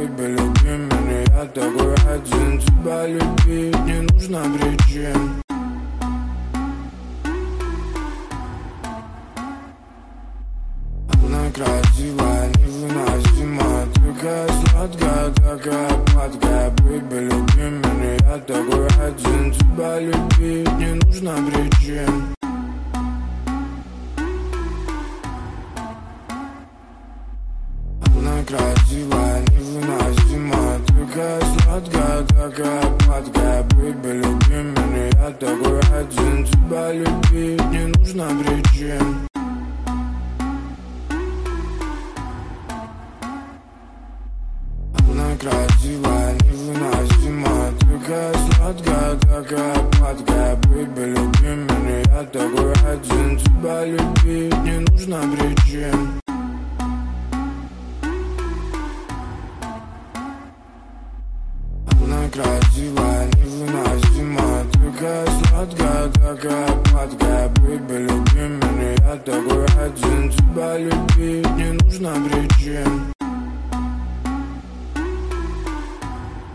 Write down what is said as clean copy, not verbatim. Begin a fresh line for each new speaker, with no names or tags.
baby, люби меня. Я такой один, тебя любить не нужно причин. Она красивая, невыносима, такая сладкая, такая падкая. Baby, люби меня. Я такой один, тебя любить не нужно причин. Она красивая, невыносима, такая сладкая, такая падкая. Baby, люби меня. Я такой один, тебя любить не нужно причин. Она красивая, невыносима, такая сладкая, такая падкая. Baby, люби меня. Я такой один, тебя любить не нужно причин. Она красивая, невыносима, такая сладкая, такая падкая. Baby, люби меня. Я такой один, тебя любить не нужно причин.